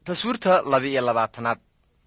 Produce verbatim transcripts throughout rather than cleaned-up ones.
taswiirta laba iyo labaatanaad.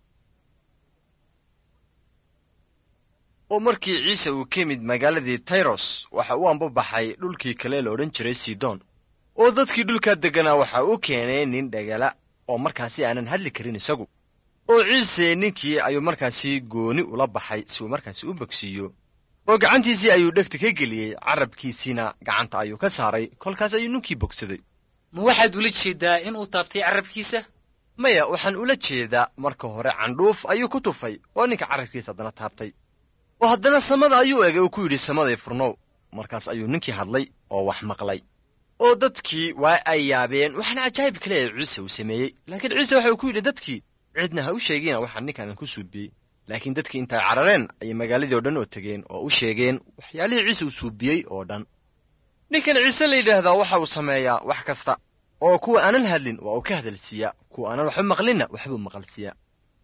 oo markii ciise uu ka yimid magaaladii Tayros waxa uu anbabaxay dhulkii kale la odhan jiray Sidon. oo dadkii dhulka deganaa waxa uu keenay nin dhagala oo markaasi aanan hadli karin isagu. oo ciise ninkii ayuu markaasi gooni ula baxay si uu markaasi u bogsiiyo. oo gacantiisii ayuu dhegta ka geliyey, carabkiisina gacanta ayuu ka saaray, kolkaas ayuu ninkii bogsaday. ma waxaad ula jeedaa in uu taabtay carabkiisa? maya, waxaan ula jeedaa marka hore candhuuf ayuu ku tufay oo ninka carabkiisa haddana taabtay. oo haddana samada ayuu egay oo ku yidhi samaday furnow. markaas ayuu ninkii hadlay oo wax maqlay. oo dadkii waa ay yaabeen waxaana cajaa'ib kale ee ciise uu sameeyey. laakiin ciise waxa uu ku yidhi dadkii, cidna ha u sheegina waxaan ninkan ku suubiyey. laakiin dadkii intay carareen ayay magaaladii oo dhan oo tegeen oo u sheegeen waxyaalihii ciise uu suubiyey oo dhan. ninkan ciise la yidhaahdaa waxa uu sameeyaa wax kasta, oo kuwa aanan hadlin waa uu ka hadalsiiyaa, kuwa aanan waxba maqlinna waxbuu maqalsiiyaa.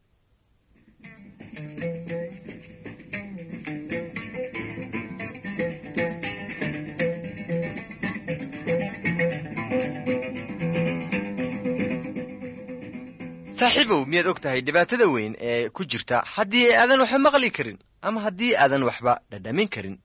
saaxiibow, miyaad og tahay dhibaatada weyn ee ku jirta haddii aadan waxba maqli karin ama haddii aadan waxba dhadhamin karin?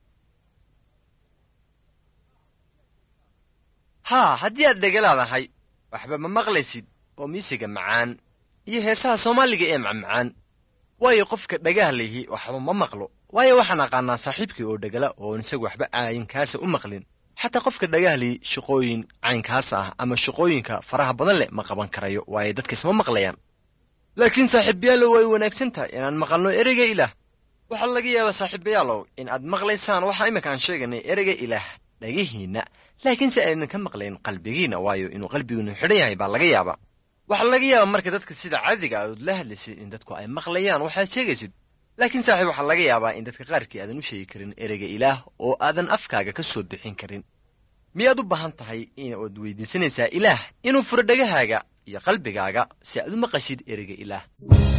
haa, haddii aad dhegalaadahay waxba ma maqlaysid oo miisiga macaan iyo heesaha soomaaliga ee macmacaan. waayo qofka dhagaha lihi waxba ma maqlo. waayo waxaan aqaanaa saaxiibkii oo dhegala oon isagu waxba caayinkaasa u maqlin. xataa qofka dhagaha lihi shaqooyin caynkaas ah ama shaqooyinka faraha badan leh ma qaban karayo, waayo dadka isma maqlayaan. laakiin saaxiibayaalow way wanaagsan tahay inaan maqalno ereyga ilaah. waxaa laga yaabaa saaxiibayaalow in aad maqlaysaan waxa iminka aan sheeganay ereyga ilaah dhagihiinna, laakiin si aydan ka maqlayn qalbigiinna, waayo inuu qalbiguinu xidhan yahay baa laga yaabaa. waxaa laga yaabaa marka dadka sida caadiga aad la hadlaysid in dadku ay maqlayaan waxaad sheegaysid. laakiin saaxiib, waxaa laga yaabaa in dadka qaarkii aadan u sheegi karin ereyga ilaah oo aadan afkaaga ka soo bixin karin. miyaad u baahan tahay inaad weydiisanaysaa ilaah inuu furo dhagahaaga iyo qalbigaaga si aad u maqashid ereyga ilaah?